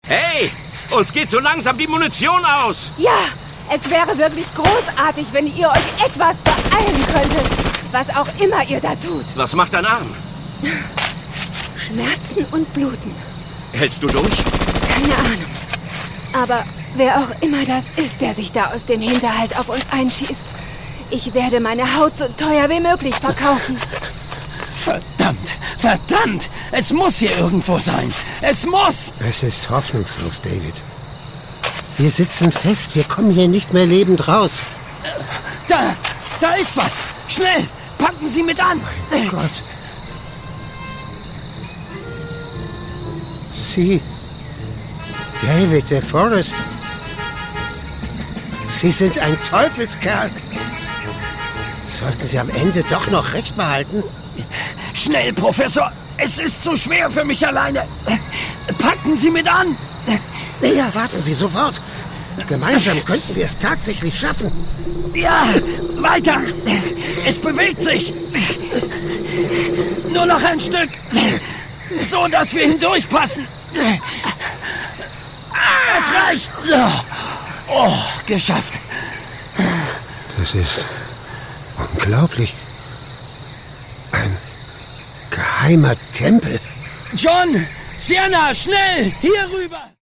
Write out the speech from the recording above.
Hey, uns geht so langsam die Munition aus. Ja, es wäre wirklich großartig, wenn ihr euch etwas beeilen könntet. Was auch immer ihr da tut. Was macht dein Arm? Schmerzen und Bluten. Hältst du durch? Keine Ahnung. Aber wer auch immer das ist, der sich da aus dem Hinterhalt auf uns einschießt, ich werde meine Haut so teuer wie möglich verkaufen. Verdammt, verdammt! Es muss hier irgendwo sein. Es muss! Es ist hoffnungslos, David. Wir sitzen fest. Wir kommen hier nicht mehr lebend raus. Da ist was! Schnell! Packen Sie mit an! Mein Gott. Sie... David, der Forrest. Sie sind ein Teufelskerl. Sollten Sie am Ende doch noch recht behalten? Schnell, Professor! Es ist zu schwer für mich alleine! Packen Sie mit an! Ja, warten Sie, sofort. Gemeinsam könnten wir es tatsächlich schaffen. Ja, weiter! Es bewegt sich! Nur noch ein Stück! So, dass wir hindurchpassen! Es reicht! Oh, geschafft! Das ist unglaublich. Ein geheimer Tempel. John! Sienna, schnell! Hier rüber!